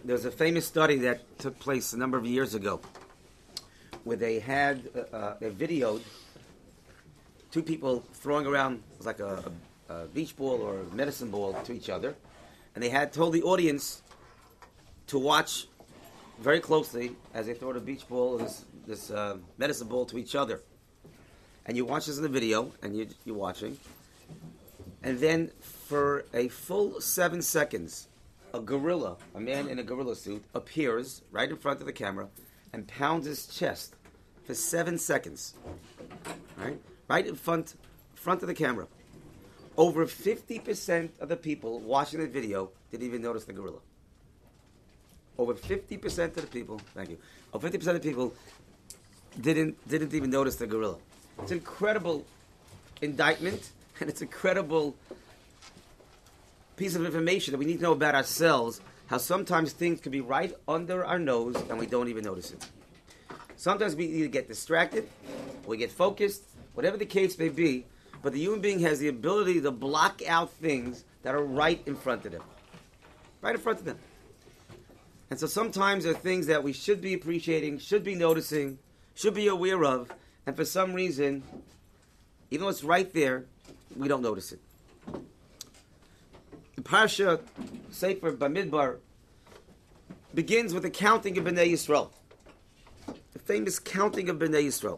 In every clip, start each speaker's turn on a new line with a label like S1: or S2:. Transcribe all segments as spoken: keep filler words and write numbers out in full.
S1: there's a famous study that took place a number of years ago where they had, uh, they videoed two people throwing around, it was like a, a, a beach ball or a medicine ball to each other, and they had told the audience to watch very closely as they throw the beach ball, this, this uh, medicine ball to each other. And you watch this in the video, and you, you're watching, and then for a full seven seconds, a gorilla, a man in a gorilla suit, appears right in front of the camera and pounds his chest for seven seconds. Right? Right in front, front of the camera. Over fifty percent of the people watching the video didn't even notice the gorilla. Over fifty percent of the people, thank you, over fifty percent of the people didn't didn't even notice the gorilla. It's an incredible indictment, and it's an incredible piece of information that we need to know about ourselves, how sometimes things can be right under our nose and we don't even notice it. Sometimes we either get distracted, we get focused, whatever the case may be, but the human being has the ability to block out things that are right in front of them. Right in front of them. And so sometimes there are things that we should be appreciating, should be noticing, should be aware of, and for some reason, even though it's right there, we don't notice it. The Parsha Sefer Bamidbar begins with the counting of Bnei Yisrael. The famous counting of Bnei Yisrael.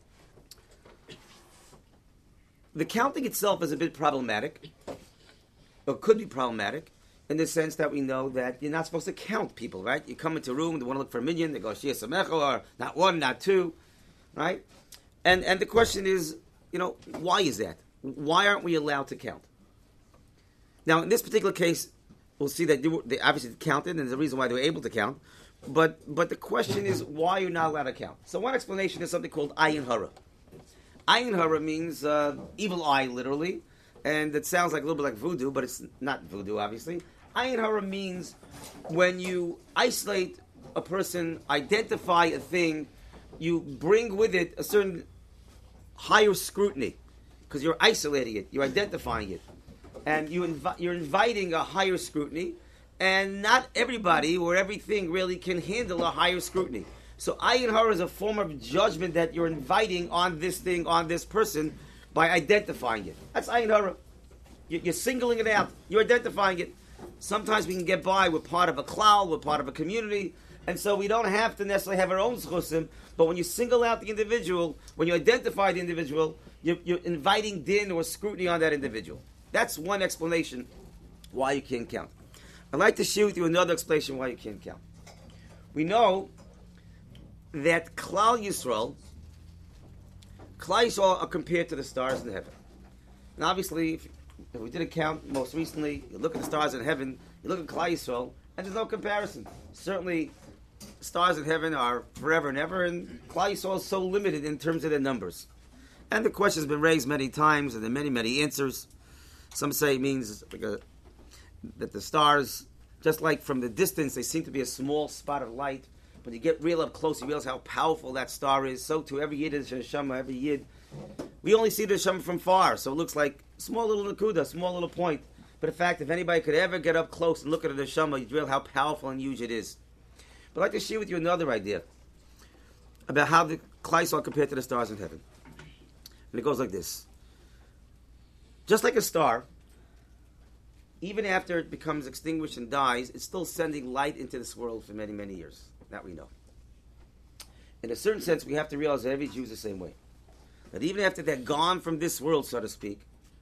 S1: The counting itself is a bit problematic, or could be problematic, in the sense that we know that you're not supposed to count people, right? You come into a room, they want to look for a minion, they go, Shia Samecha, or not one, not two, right? And and the question is, you know, why is that? Why aren't we allowed to count? Now, in this particular case, we'll see that they, were, they obviously counted, and there's a reason why they were able to count. But but the question is, why you're not allowed to count? So one explanation is something called ayin hara. Ayin hara means uh, evil eye, literally, and it sounds like a little bit like voodoo, but it's not voodoo, obviously. Ayin hara means when you isolate a person, identify a thing, you bring with it a certain higher scrutiny, because you're isolating it, you're identifying it. And you invi- you're inviting a higher scrutiny, and not everybody or everything really can handle a higher scrutiny. So ayin hara is a form of judgment that you're inviting on this thing, on this person, by identifying it. That's ayin hara. You're singling it out. You're identifying it. Sometimes we can get by. We're part of a cloud. We're part of a community. And so we don't have to necessarily have our own schusim. But when you single out the individual, when you identify the individual, you're, you're inviting din or scrutiny on that individual. That's one explanation why you can't count. I'd like to share with you another explanation why you can't count. We know that Klal Yisrael, Klal Yisrael are compared to the stars in heaven. And obviously, if, if we did a count most recently, you look at the stars in heaven, you look at Klal Yisrael, and there's no comparison. Certainly, stars in heaven are forever and ever, and Klal Yisrael is so limited in terms of their numbers. And the question has been raised many times, and there are many, many answers. Some say it means like a, that the stars, just like from the distance, they seem to be a small spot of light. When you get real up close, you realize how powerful that star is. So too, every yid is neshama, every yid. We only see the neshama from far, so it looks like a small little nakuda, small little point. But in fact, if anybody could ever get up close and look at the neshama, you'd realize how powerful and huge it is. But I'd like to share with you another idea about how the Klal Yisrael are compared to the stars in heaven. And it goes like this. Just like a star, even after it becomes extinguished and dies, it's still sending light into this world for many, many years. That we know. In a certain sense, we have to realize that every Jew is the same way. That even after they're gone from this world, so to speak,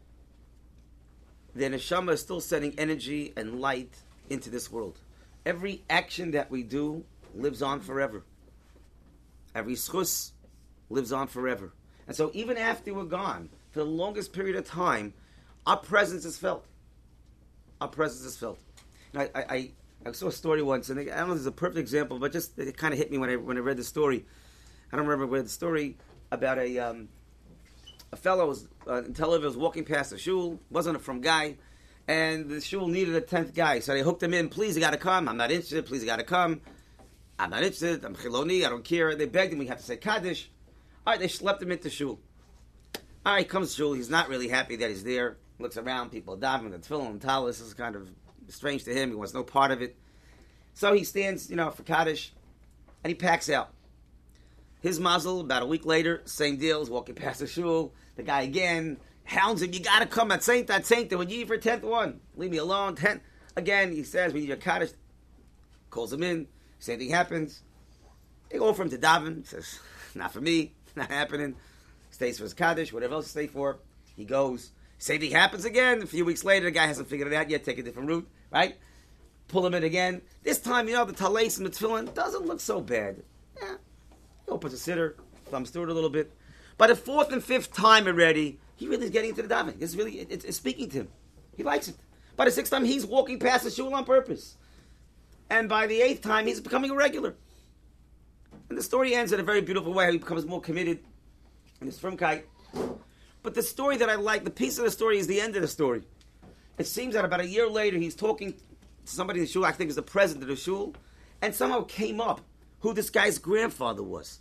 S1: the neshama is still sending energy and light into this world. Every action that we do lives on forever. Every schus lives on forever. And so even after we're gone, for the longest period of time, our presence is felt. Our presence is felt. And I, I, I, I saw a story once, and I don't know if it's a perfect example, but just it kind of hit me when I when I read the story. I don't remember where the story about a um, a fellow was uh, in Tel Aviv was walking past a shul, wasn't a from guy, and the shul needed a tenth guy, so they hooked him in. Please, you got to come. I'm not interested. Please, you got to come. I'm not interested. I'm chiloni. I don't care. They begged him. We have to say kaddish. All right, they schlepped him into shul. All right, comes shul. He's not really happy that he's there. Looks around, people davening, the tefillin, and talis. This is kind of strange to him. He wants no part of it. So he stands, you know, for Kaddish, and he packs out. His mazel, about a week later, same deal, he's walking past the shul, the guy again hounds him, you gotta come at Saint, that Saint, we need you for tenth one. Leave me alone, tenth. Again, he says, we need your Kaddish. Calls him in, same thing happens. They go for him to daven, he says, not for me, not happening. Stays for his Kaddish, whatever else to stay for. He goes. Same thing happens again. A few weeks later, the guy hasn't figured it out yet. Take a different route, right? Pull him in again. This time, you know, the talais and the tefillin doesn't look so bad. Yeah. He opens a sitter, thumbs through it a little bit. By the fourth and fifth time already, he really is getting into the davening. It's really, it, it's, it's speaking to him. He likes it. By the sixth time, he's walking past the shul on purpose. And by the eighth time, he's becoming a regular. And the story ends in a very beautiful way. He becomes more committed in his frumkeit. But the story that I like, the piece of the story is the end of the story. It seems that about a year later, he's talking to somebody in the shul, I think it was the president of the shul, and somehow came up who this guy's grandfather was.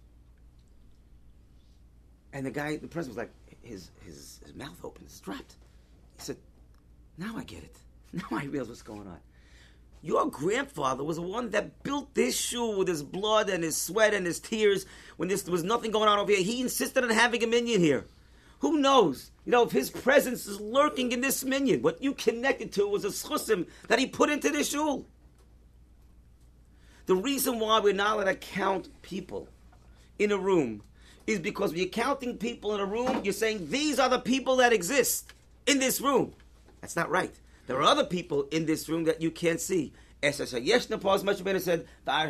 S1: And the guy, the president was like, his, his, his mouth opened, his dropped. He said, now I get it. Now I realize what's going on. Your grandfather was the one that built this shul with his blood and his sweat and his tears when this, there was nothing going on over here. He insisted on having a minyan here. Who knows? You know, if his presence is lurking in this minyan, what you connected to was a schusim that he put into the shul. The reason why we're not allowed to count people in a room is because when you're counting people in a room, you're saying these are the people that exist in this room. That's not right. There are other people in this room that you can't see. As much better said,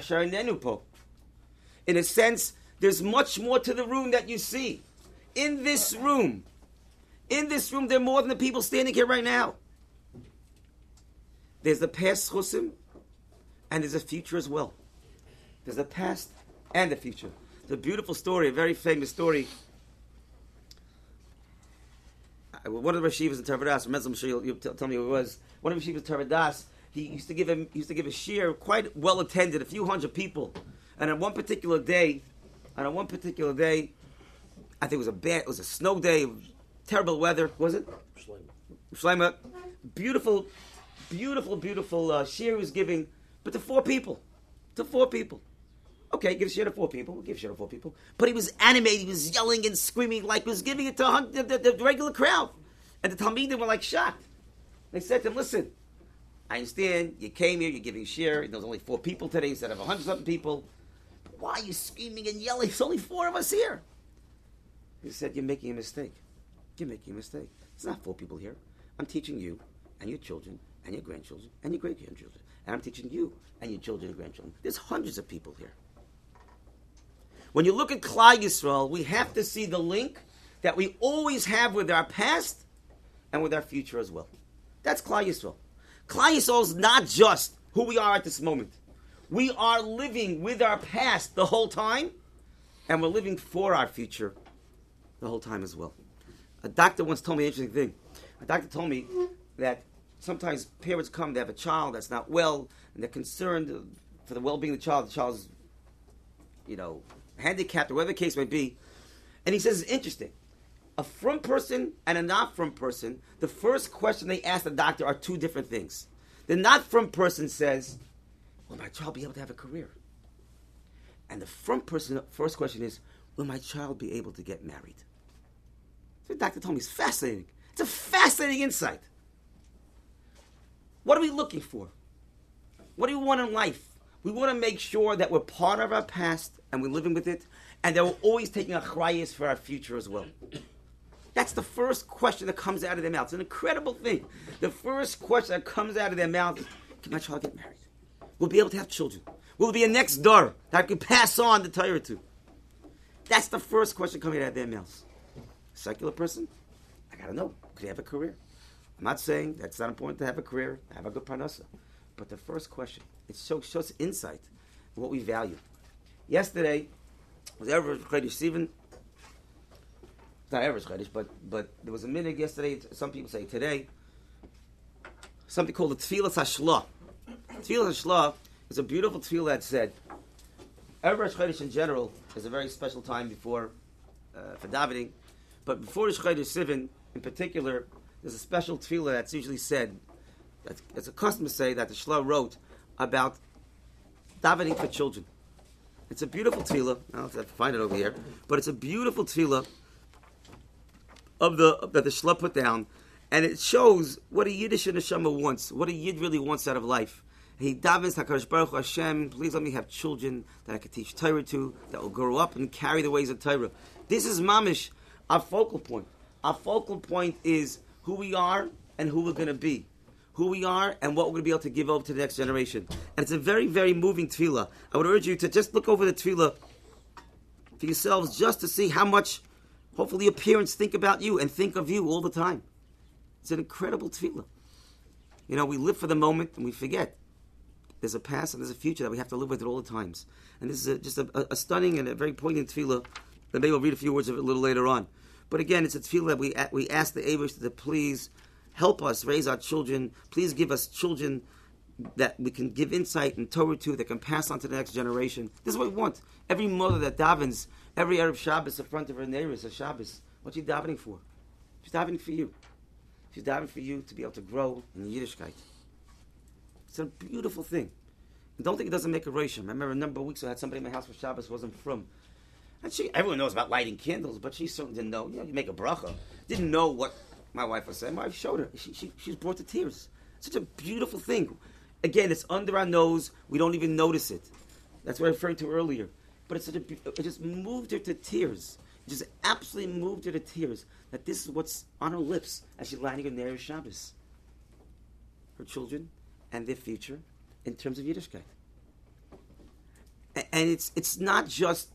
S1: in a sense, there's much more to the room that you see. In this room, in this room, there are more than the people standing here right now. There's the past chusim, and there's a future as well. There's the past and the future. It's a beautiful story, a very famous story. One of the Rashivas in Tarvadas, I'm sure you'll, you'll tell me who it was. One of the Rashivas in Tarvadas, he used to give him, he used to give a shir, quite well attended, a few hundred people. And on one particular day, and on one particular day, I think it was a bad, it was a snow day, terrible weather, was it? Shleima. Beautiful, beautiful, beautiful uh, shir he was giving, but to four people. To four people. Okay, give a shir to four people. We'll give a shir to four people. But he was animated, he was yelling and screaming like he was giving it to the, the, the regular crowd. And the Talmidim were like shocked. They said to him, listen, I understand, you came here, you're giving shir, there's only four people today instead of a hundred something people. But why are you screaming and yelling? There's only four of us here. He said, you're making a mistake. You're making a mistake. There's not four people here. I'm teaching you and your children and your grandchildren and your great-grandchildren. And I'm teaching you and your children and grandchildren. There's hundreds of people here. When you look at Klal Yisrael, we have to see the link that we always have with our past and with our future as well. That's Klal Yisrael. Klal Yisrael is not just who we are at this moment. We are living with our past the whole time, and we're living for our future the whole time as well. A doctor once told me an interesting thing. A doctor told me that sometimes parents come, they have a child that's not well, and they're concerned for the well-being of the child. The child's, you know, handicapped or whatever the case may be. And he says it's interesting. A from person and a not from person, the first question they ask the doctor are two different things. The not from person says, will my child be able to have a career? And the from person, first question is, will my child be able to get married? So the doctor told me it's fascinating. It's a fascinating insight. What are we looking for? What do we want in life? We want to make sure that we're part of our past and we're living with it, and that we're always taking a chrayas for our future as well. That's the first question that comes out of their mouth. It's an incredible thing. The first question that comes out of their mouth is, can my child get married? We'll be able to have children. Will be a next door that I can pass on the Torah to? That's the first question coming out of their mouths. Secular person, I gotta know, could he have a career? I'm not saying that's not important to have a career, have a good parnasa. But the first question, it shows, shows insight in what we value. Yesterday was Erev Chodesh Sivan. It's not Erev Chodesh, but but there was a minhag yesterday. Some people say today. Something called the Tfilas Hashlah. Tfilas Hashlah is a beautiful tefillah that said, Erev Chodesh in general is a very special time before uh, for davening, but before Rosh Chodesh Sivan in particular, there's a special tefillah that's usually said. That's, it's a custom to say that the Shlah wrote about davening for children. It's a beautiful tefillah. I don't have to find it over here, but it's a beautiful tefillah of the that the Shla put down, and it shows what a Yiddish neshama wants, what a Yid really wants out of life. He davens HaKadosh Baruch Hu, Hashem, please let me have children that I could teach Torah to, that will grow up and carry the ways of Torah. This is mamish, our focal point. Our focal point is who we are and who we're going to be. Who we are and what we're going to be able to give over to the next generation. And it's a very, very moving tefillah. I would urge you to just look over the tefillah for yourselves just to see how much, hopefully your parents think about you and think of you all the time. It's an incredible tefillah. You know, we live for the moment and we forget. There's a past and there's a future that we have to live with at all the times. And this is a, just a, a stunning and a very poignant tefillah. That maybe we'll read a few words of it a little later on. But again, it's a tefillah that we, we ask the Eibush to please help us raise our children. Please give us children that we can give insight and Torah to, that can pass on to the next generation. This is what we want. Every mother that davens, every Erev Shabbos in front of her neighbors, a Shabbos, what's she davening for? She's davening for you. She's davening for you to be able to grow in the Yiddishkeit. It's a beautiful thing. And don't think it doesn't make a rosham. I remember a number of weeks ago I had somebody in my house for Shabbos who wasn't from. And she, everyone knows about lighting candles, but she certainly didn't know. You know, you make a bracha. Didn't know what my wife was saying. My wife showed her. She, she, she was brought to tears. Such a beautiful thing. Again, it's under our nose. We don't even notice it. That's what I referred to earlier. But it's such a, it just moved her to tears. It just absolutely moved her to tears. That this is what's on her lips as she's lighting her Ner Shabbos. Her children and their future in terms of Yiddishkeit. And it's it's not just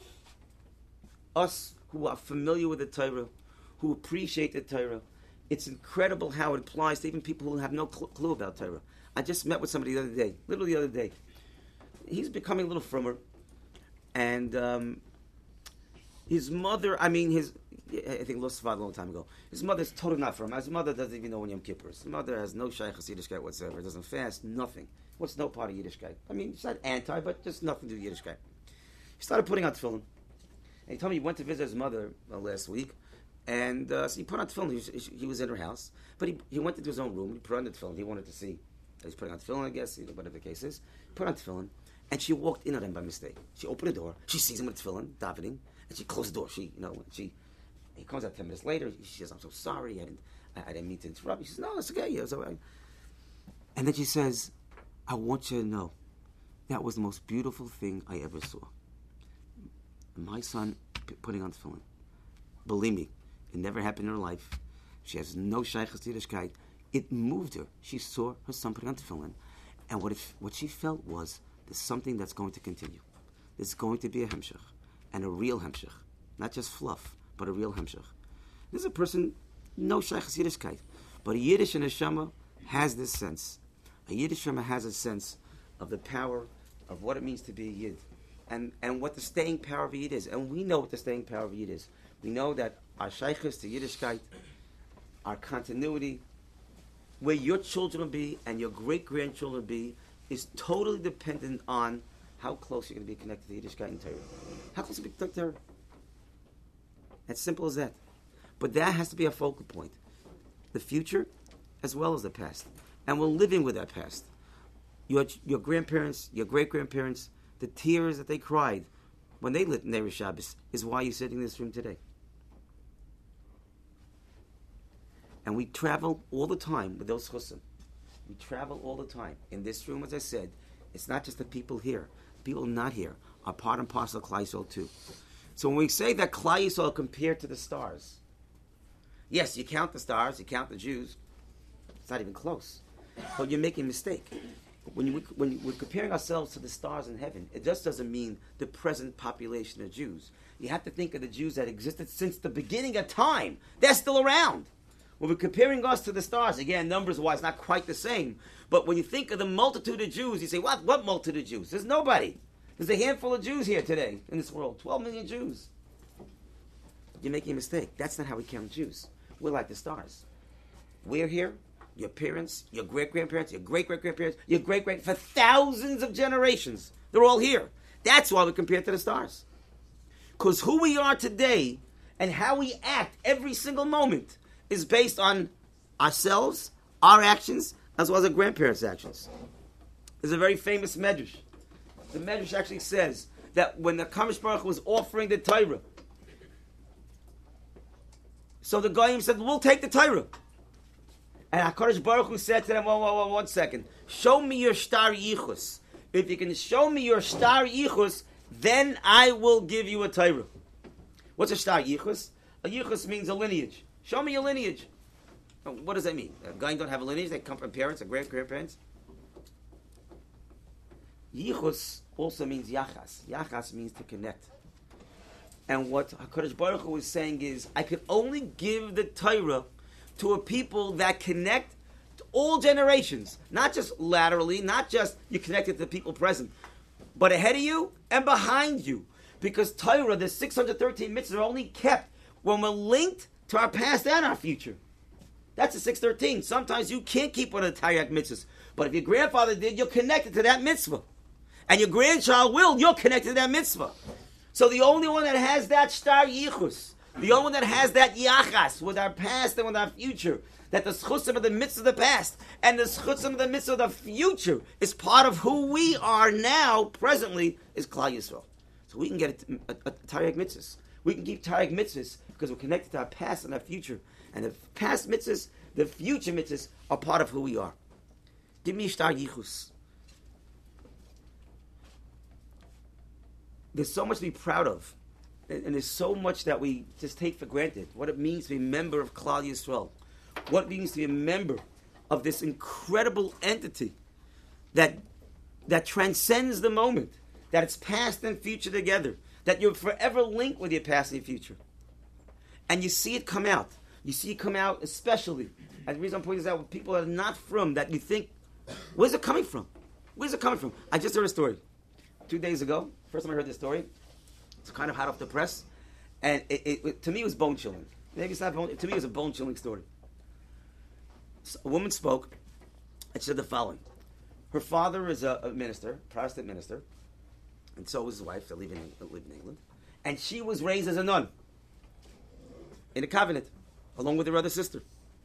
S1: us who are familiar with the Torah, who appreciate the Torah. It's incredible how it applies to even people who have no cl- clue about Torah. I just met with somebody the other day, literally the other day. He's becoming a little frummer. And um, his mother, I mean, his, I think lost father a long time ago. His mother's totally not from him. His mother doesn't even know when Yom Kippur is. His mother has no shaykhs Yiddishkeit whatsoever. Doesn't fast, nothing. What's no part of Yiddishkeit? I mean, she's not anti, but just nothing to do with Yiddishkeit. He started putting on tefillin. And he told me he went to visit his mother uh, last week. And uh, so he put on tefillin. He was, he was in her house. But he, he went into his own room. He put on the tefillin. He wanted to see. He's putting on tefillin, I guess, whatever the case is. Put on tefillin. And she walked in on him by mistake. She opened the door. She sees him with tefillin, davening. And she closed the door. She, you know, she... He comes out ten minutes later. She says, "I'm so sorry. I didn't. I, I didn't mean to interrupt." He says, "No, it's okay. It was all right." And then she says, "I want you to know, that was the most beautiful thing I ever saw. My son p- putting on tefillin. Believe me, it never happened in her life. She has no shaykhs Yiddishkeit. It moved her. She saw her son putting on tefillin, and what if what she felt was there's something that's going to continue. There's going to be a hemshech, and a real hemshech, not just fluff." But a real hemshech. This is a person, no shaykhs Yiddishkeit. But a Yiddish neshama has this sense. A Yiddish neshama has a sense of the power of what it means to be a Yid. And, and what the staying power of a Yid is. And we know what the staying power of a Yid is. We know that our shaykhs to Yiddishkeit, our continuity, where your children will be and your great-grandchildren will be, is totally dependent on how close you're going to be connected to Yiddishkeit and Torah. How close are you connected to Torah? As simple as that. But that has to be a focal point. The future as well as the past. And we're living with that past. Your your grandparents, your great-grandparents, the tears that they cried when they lit Ner Shabbos is why you're sitting in this room today. And we travel all the time with those chusim. We travel all the time. In this room, as I said, it's not just the people here. People not here are part and parcel of Klal Yisrael too. So when we say that Klal Yisrael compared to the stars, yes, you count the stars, you count the Jews, it's not even close. But you're making a mistake. When, you, when we're comparing ourselves to the stars in heaven, it just doesn't mean the present population of Jews. You have to think of the Jews that existed since the beginning of time. They're still around. When we're comparing us to the stars, again, numbers-wise, not quite the same. But when you think of the multitude of Jews, you say, what, what multitude of Jews? There's nobody. There's a handful of Jews here today in this world. twelve million Jews. You're making a mistake. That's not how we count Jews. We're like the stars. We're here. Your parents, your great-grandparents, your great-great-grandparents, your great-great... For thousands of generations. They're all here. That's why we compare to the stars. Because who we are today and how we act every single moment is based on ourselves, our actions, as well as our grandparents' actions. There's a very famous medrash The Medrash actually says that when the Kadosh Baruch Hu was offering the Torah, so the Goyim said, we'll take the Torah. And HaKadosh Baruch Hu said to them, whoa, whoa, whoa, one second. Show me your star yichus. If you can show me your star yichus, then I will give you a Torah. What's a star yichus? A yichus means a lineage. Show me your lineage. What does that mean? A Goyim don't have a lineage, they come from parents or great-grandparents. Yichus also means yachas. Yachas means to connect. And what HaKadosh Baruch Hu is saying is, I can only give the Torah to a people that connect to all generations. Not just laterally, not just you connected to the people present, but ahead of you and behind you. Because Torah, the six hundred thirteen mitzvahs, are only kept when we're linked to our past and our future. That's the six thirteen. Sometimes you can't keep one of the Taryag mitzvahs. But if your grandfather did, you're connected to that mitzvah. And your grandchild will, you're connected to that mitzvah. So the only one that has that star yichus, the only one that has that yachas with our past and with our future, that the schusim of the mitzvah of the past and the schusim of the mitzvah of the future is part of who we are now, presently, is Klal Yisrael. So we can get a, a, a Taryag mitzvahs. We can keep Taryag mitzvahs because we're connected to our past and our future. And the past mitzvahs, the future mitzvahs are part of who we are. Give me star yichus. There's so much to be proud of. And there's so much that we just take for granted. What it means to be a member of Klal Yisrael. What it means to be a member of this incredible entity that, that transcends the moment. That it's past and future together. That you're forever linked with your past and your future. And you see it come out. You see it come out especially. And the reason I'm pointing this out, with people that are not from, that you think, where's it coming from? Where's it coming from? I just heard a story. Two days ago, first time I heard this story, it's kind of hot off the press, and it, it, it, to me it was bone chilling. Maybe it's not bone. To me, it was a bone chilling story. So a woman spoke, and she said the following: her father is a, a minister, Protestant minister, and so was his wife. They live in, live in England, and she was raised as a nun in a covenant, along with her other sister.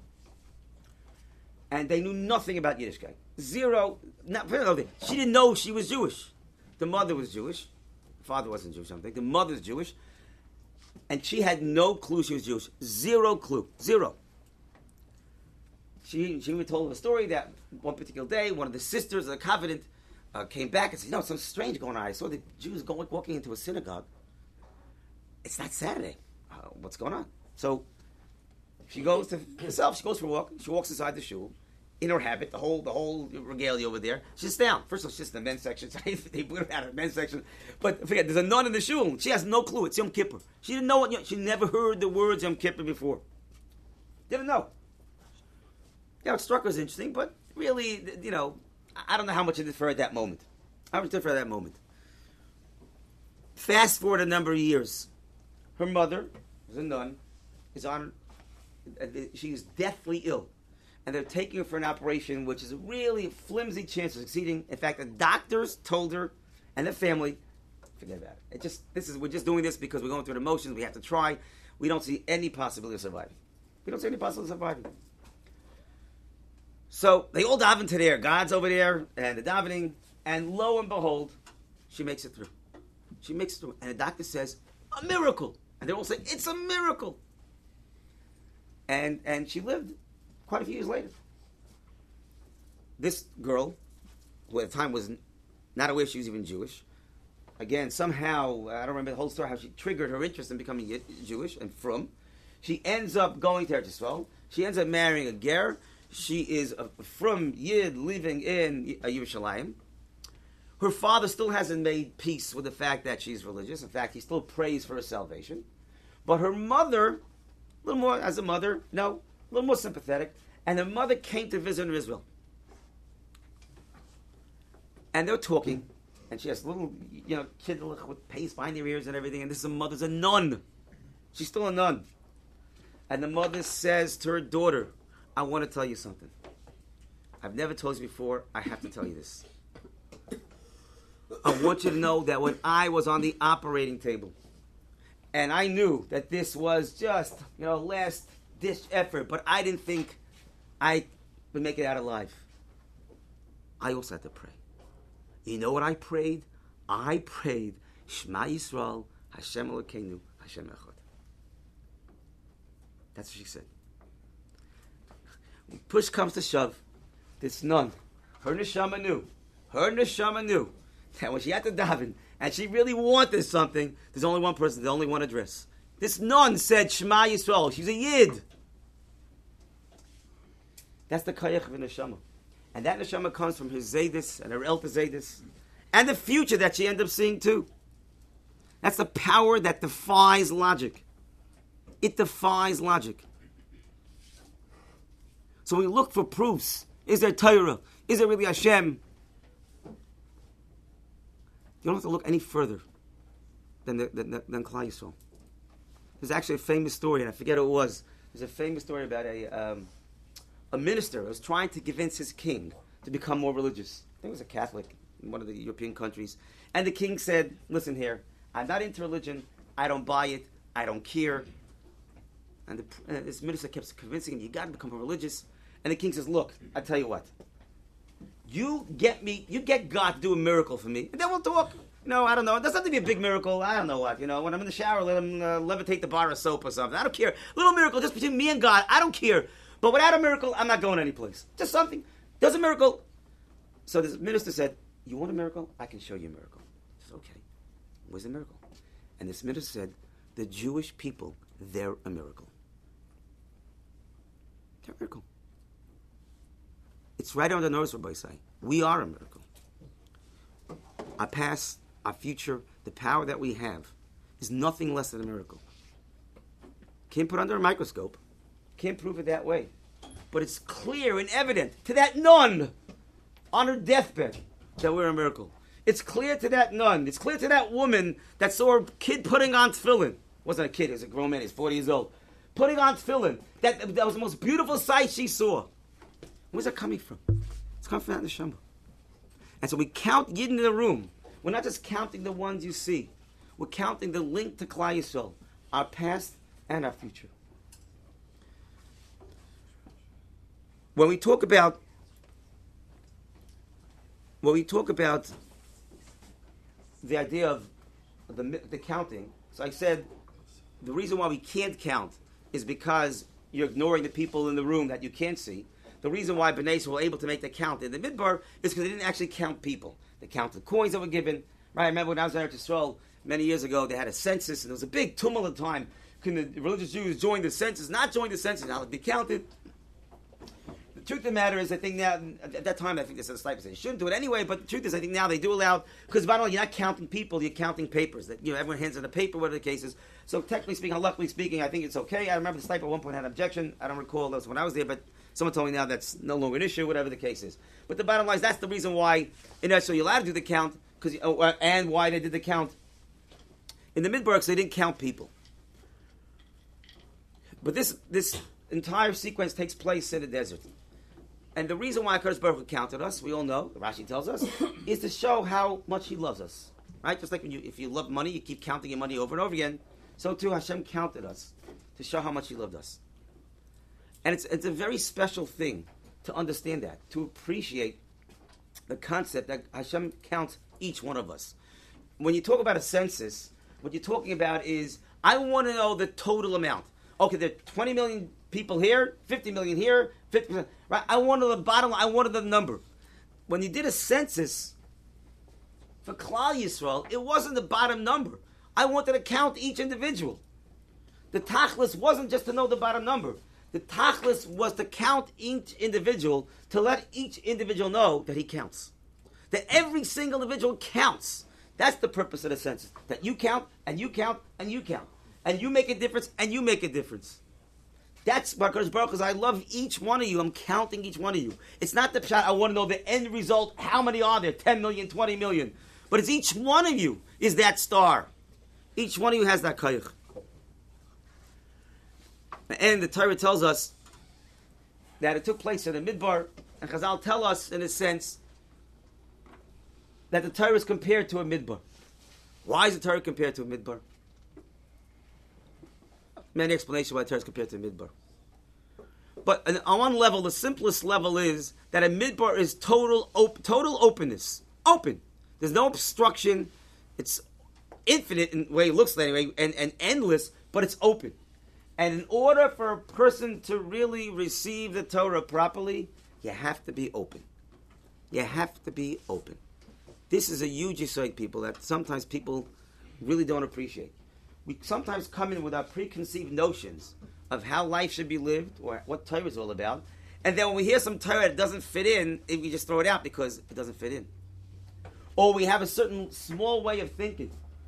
S1: And they knew nothing about Yiddishkeit. Zero. Not, she didn't know she was Jewish. The mother was Jewish. The father wasn't Jewish, I don't think. The mother's Jewish. And she had no clue she was Jewish. Zero clue. Zero. She she even told a story that one particular day, one of the sisters of the covenant uh, came back and said, you know, something strange going on. I saw the Jews going, walking into a synagogue. It's not Saturday. Uh, what's going on? So she goes to herself. She goes for a walk. She walks inside the shul. In her habit, the whole the whole regalia over there. She sits down. First of all, she's in the men's section. They put her out of the men's section. But forget, there's a nun in the shul. She has no clue. It's Yom Kippur. She didn't know what. She never heard the words Yom Kippur before. Didn't know. You know, it struck her as interesting, but really, you know, I don't know how much it did for her at that moment. How much it did for her at that moment. Fast forward a number of years. Her mother, who's a nun, is on. She is deathly ill. And they're taking her for an operation which is a really flimsy chance of succeeding. In fact, the doctors told her and the family, forget about it. It just this is we're just doing this because we're going through the motions. We have to try. We don't see any possibility of surviving. We don't see any possibility of surviving. So they all daven to there. God's over there and the davening, and lo and behold, she makes it through. She makes it through, and the doctor says, "A miracle," and they all say, "It's a miracle." And and she lived. Quite a few years later, this girl, who at the time was not aware she was even Jewish, again, somehow, I don't remember the whole story, how she triggered her interest in becoming Jewish and from. She ends up going to Eretz Yisrael. She ends up marrying a ger. She is a, from Yid living in Yerushalayim. Her father still hasn't made peace with the fact that she's religious. In fact, he still prays for her salvation. But her mother, a little more as a mother, no, a little more sympathetic, and the mother came to visit in Israel. And they're talking, and she has a little, you know, kid with paste behind their ears and everything, and this is a mother's a nun. She's still a nun. And the mother says to her daughter, I want to tell you something. I've never told you before, I have to tell you this. I want you to know that when I was on the operating table, and I knew that this was just, you know, last ditch effort, but I didn't think I would make it out alive. I also had to pray. You know what I prayed? I prayed, Shema Yisrael, Hashem Elokeinu, Hashem Echad. That's what she said. When push comes to shove, this nun, her neshama knew, her neshama knew that when she had to daven, and she really wanted something, there's only one person, there's only one address. This nun said, Shema Yisrael. She's a Yid. That's the kayach of a neshama. And that neshama comes from her Zaydis and her Elta Zaydis. And the future that she ends up seeing too. That's the power that defies logic. It defies logic. So we look for proofs. Is there Torah? Is there really Hashem? You don't have to look any further than the, than, than Klal Yisrael. There's actually a famous story, and I forget who it was. There's a famous story about a um, a minister who was trying to convince his king to become more religious. I think it was a Catholic in one of the European countries. And the king said, listen here, I'm not into religion. I don't buy it. I don't care. And the, uh, this minister kept convincing him, you got to become religious. And the king says, look, I tell you what. You get me, you get God to do a miracle for me, and then we'll talk. You know, I don't know. It doesn't have to be a big miracle. I don't know what. You know, when I'm in the shower, let him uh, levitate the bar of soap or something. I don't care. Little miracle just between me and God. I don't care. But without a miracle, I'm not going anyplace. Just something. Does a miracle. So the minister said, you want a miracle? I can show you a miracle. He said, okay. Where's the miracle? And this minister said, the Jewish people, they're a miracle. They're a miracle. It's right on the nose, Rabbi Say. We are a miracle. Our past, our future, the power that we have is nothing less than a miracle. Can't put under a microscope. Can't prove it that way. But it's clear and evident to that nun on her deathbed that we're a miracle. It's clear to that nun. It's clear to that woman that saw her kid putting on tefillin. Wasn't a kid, it was a grown man. He's forty years old. Putting on tefillin. That, that was the most beautiful sight she saw. Where's that coming from? It's coming from that neshama. And so we count Yidden in the room. We're not just counting the ones you see. We're counting the link to Klal Yisrael, our past and our future. When we talk about when we talk about the idea of the, the counting, so I said the reason why we can't count is because you're ignoring the people in the room that you can't see. The reason why Bnei Yisrael were able to make the count in the Midbar is because they didn't actually count people. They counted coins that were given. Right? I remember when I was in Eretz Yisrael many years ago, they had a census, and there was a big tumult of time. Can the religious Jews join the census? Not join the census, how to be counted? The truth of the matter is, I think now, at that time, I think they said the they shouldn't do it anyway, but the truth is, I think now they do allow, because by the way, you're not counting people, you're counting papers. That, you know, everyone hands in a paper, whatever the case is. So technically speaking, luckily speaking, I think it's okay. I remember the sniper at one point had an objection. I don't recall that was when I was there, but someone told me now that's no longer an issue, whatever the case is. But the bottom line is that's the reason why in Israel you're allowed to do the count, because uh, and why they did the count in the Midbar, because they didn't count people. But this this entire sequence takes place in the desert. And the reason why HaKadosh Baruch Hu counted us, we all know, Rashi tells us, is to show how much He loves us. Right? Just like when you, if you love money, you keep counting your money over and over again. So too, Hashem counted us to show how much He loved us. And it's it's a very special thing to understand that, to appreciate the concept that Hashem counts each one of us. When you talk about a census, what you're talking about is, I want to know the total amount. Okay, there are twenty million people here, fifty million here, fifty percent, right? I wanted the bottom line, I wanted the number. When you did a census for Klal Yisrael, it wasn't the bottom number. I wanted to count each individual. The tachlis wasn't just to know the bottom number. The tachlis was to count each individual, to let each individual know that he counts. That every single individual counts. That's the purpose of the census. That you count, and you count, and you count. And you make a difference, and you make a difference. That's HaKadosh Baruch Hu, because I love each one of you. I'm counting each one of you. It's not the pshat, I want to know the end result. How many are there? ten million, twenty million. But it's each one of you is that star. Each one of you has that kayach. And the Torah tells us that it took place in the Midbar, and Chazal tell us, in a sense, that the Torah is compared to a Midbar. Why is the Torah compared to a Midbar? Many explanations why the Torah is compared to a Midbar. But on one level, the simplest level is that a Midbar is total op- total openness. Open. There's no obstruction. It's infinite in the way it looks anyway, and, and endless, but it's open. And in order for a person to really receive the Torah properly, you have to be open. You have to be open. This is a huge insight, people, that sometimes people really don't appreciate. We sometimes come in with our preconceived notions of how life should be lived or what Torah is all about. And then when we hear some Torah that doesn't fit in, we just throw it out because it doesn't fit in. Or we have a certain small way of thinking.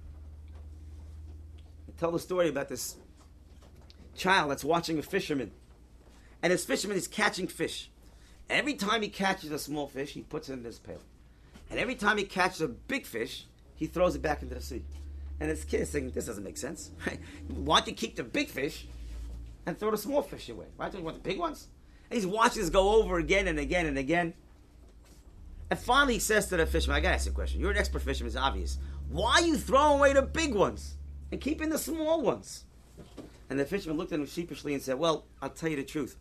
S1: I tell the story about this child that's watching a fisherman. And this fisherman is catching fish. Every time he catches a small fish, he puts it in this pail. And every time he catches a big fish, he throws it back into the sea. And this kid is thinking, this doesn't make sense. Right? Why don't you keep the big fish and throw the small fish away? Why don't you want the big ones? And he's watching this go over again and again and again. And finally he says to the fisherman, I gotta ask you a question. You're an expert fisherman, it's obvious. Why are you throwing away the big ones and keeping the small ones? And the fisherman looked at him sheepishly and said, well, I'll tell you the truth.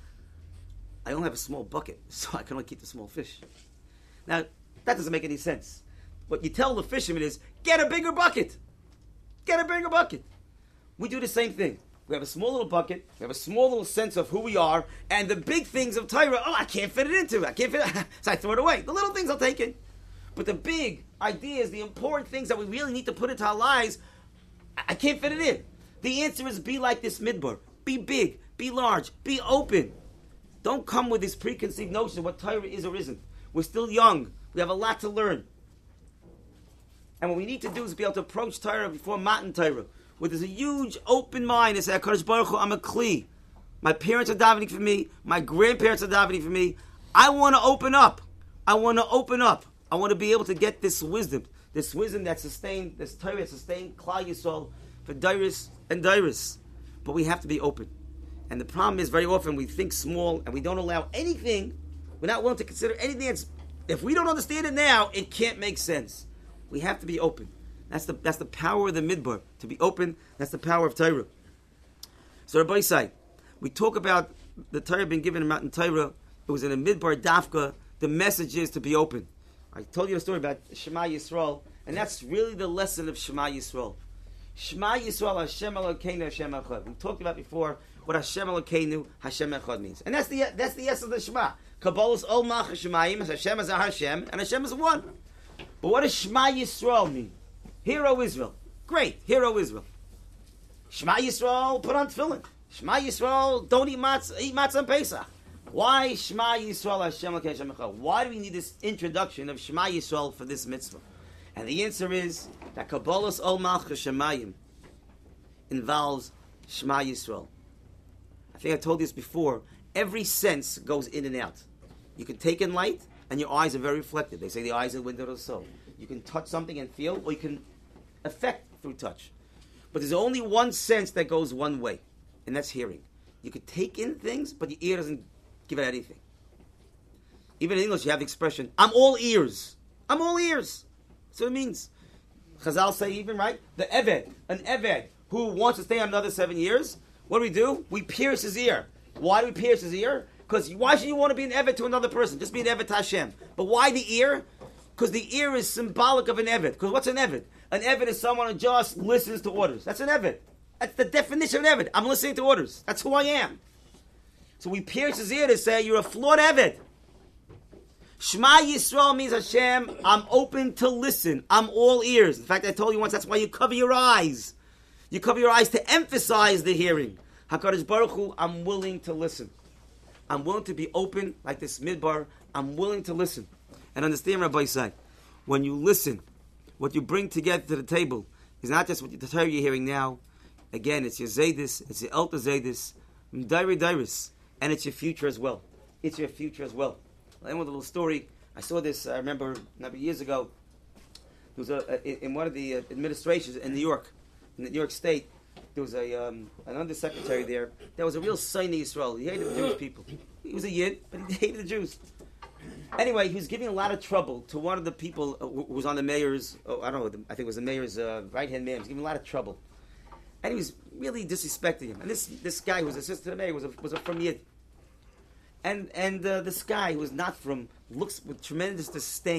S1: I only have a small bucket, so I can only keep the small fish. Now, that doesn't make any sense. What you tell the fisherman is, get a bigger bucket. Get a bigger bucket. We do the same thing. We have a small little bucket. We have a small little sense of who we are. And the big things of Torah, oh, I can't fit it into it. I can't fit it. So I throw it away. The little things I'll take in. But the big ideas, the important things that we really need to put into our lives, I can't fit it in. The answer is be like this midbar. Be big. Be large. Be open. Don't come with this preconceived notion of what Torah is or isn't. We're still young. We have a lot to learn. And what we need to do is be able to approach Torah before Matan Torah, where there's a huge open mind and say, HaKadosh Baruch Hu, I'm a Kli. My parents are davening for me. My grandparents are davening for me. I want to open up. I want to open up. I want to be able to get this wisdom, this wisdom that sustained, this Torah that sustained Klal Yisrael for Dairis and Dairis. But we have to be open. And the problem is very often we think small and we don't allow anything. We're not willing to consider anything that's, if we don't understand it now, it can't make sense. We have to be open. That's the that's the power of the midbar. To be open, that's the power of Torah. So Rabbi Isai, we talk about the Torah being given in Matan Torah. It was in a midbar dafka. The message is to be open. I told you a story about Shema Yisrael, and that's really the lesson of Shema Yisrael. Shema Yisrael, Hashem Elokeinu, Hashem Echad. We talked about before what Hashem Elokeinu, Hashem Echad means, and that's the that's the essence of the Shema. Kabbalah's Ol Mach Shemayim, Hashem is a Hashem, and Hashem is one. But what does Shema Yisrael mean? Hear, O Israel. Great. Hear, O Israel. Shema Yisrael, put on tefillin. Shema Yisrael, don't eat matzah, eat matzah on Pesach. Why Shema Yisrael, Hashem Elokeinu, Hashem Echad? Why do we need this introduction of Shema Yisrael for this mitzvah? And the answer is that Kabbalah's Ol Malchus Shemayim involves Shema Yisrael. I think I told you this before. Every sense goes in and out. You can take in light, and your eyes are very reflective. They say the eyes are the window of the soul. You can touch something and feel, or you can affect through touch. But there's only one sense that goes one way, and that's hearing. You can take in things, but your ear doesn't give it anything. Even in English, you have the expression, I'm all ears. I'm all ears. That's what it means. Chazal say even, right? The Eved, an Eved, who wants to stay on another seven years, what do we do? We pierce his ear. Why do we pierce his ear? Because why should you want to be an Evet to another person? Just be an Evet to Hashem. But why the ear? Because the ear is symbolic of an Evet. Because what's an Evet? An Evet is someone who just listens to orders. That's an Evet. That's the definition of an Evet. I'm listening to orders. That's who I am. So we pierce his ear to say, you're a flawed Evet. Shema Yisrael means Hashem, I'm open to listen. I'm all ears. In fact, I told you once, that's why you cover your eyes. You cover your eyes to emphasize the hearing. HaKadosh Baruch Hu, I'm willing to listen. I'm willing to be open like this midbar. I'm willing to listen. And understand, Rabbi Isai, when you listen, what you bring together to the table is not just what the Torah you're hearing now. Again, it's your Zaydis, it's your Elta Zaydis, Dairi Dairis, and it's your future as well. It's your future as well. I'll end with a little story. I saw this, I remember, a number of years ago. There was a, a, in one of the administrations in New York, in New York State, there was a um, an undersecretary there that was a real Sinai Yisrael. He hated the Jewish people. He was a Yid, but he hated the Jews. Anyway, he was giving a lot of trouble to one of the people who was on the mayor's, oh, I don't know, I think it was the mayor's uh, right-hand man. He was giving a lot of trouble. And he was really disrespecting him. And this this guy who was assistant to the mayor was a, was a, from Yid. And, and uh, this guy who was not from, looks with tremendous disdain,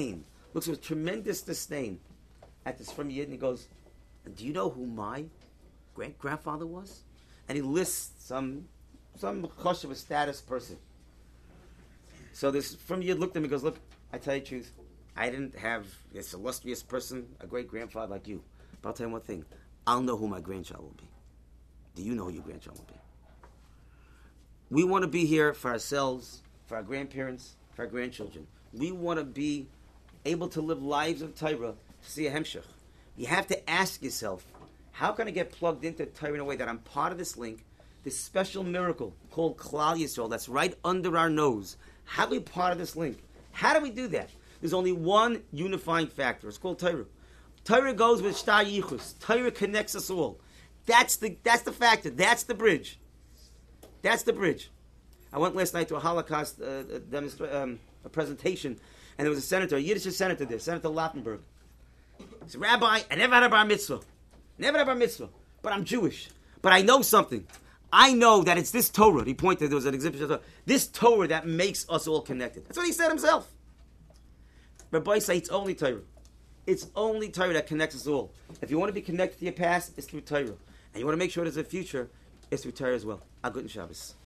S1: looks with tremendous disdain at this from Yid, and he goes, "Do you know who my great grandfather was?" And he lists some some chosh of a status person. So this from Yid looked at him and goes, "Look, I tell you the truth, I didn't have this illustrious person, a great grandfather like you. But I'll tell you one thing, I'll know who my grandchild will be. Do you know who your grandchild will be?" We want to be here for ourselves, for our grandparents, for our grandchildren. We want to be able to live lives of Torah to see a hemshech. You have to ask yourself, how can I get plugged into Torah in a way that I'm part of this link, this special miracle called Klal Yisrael that's right under our nose? How do we part of this link? How do we do that? There's only one unifying factor. It's called Torah. Torah goes with Shtar Yichus. Torah connects us all. That's the that's the factor. That's the bridge. That's the bridge. I went last night to a Holocaust uh, demonstra- um, a presentation, and there was a senator, a Yiddish senator there, Senator Lautenberg. He said, "Rabbi, I never had a bar mitzvah. Never had a bar mitzvah. But I'm Jewish. But I know something. I know that it's this Torah." He pointed, there was an exhibit, this Torah that makes us all connected. That's what he said himself. Rabbi say it's only Torah. It's only Torah that connects us all. If you want to be connected to your past, it's through Torah. And you want to make sure there's a future, it's through Torah as well. A good Shabbos.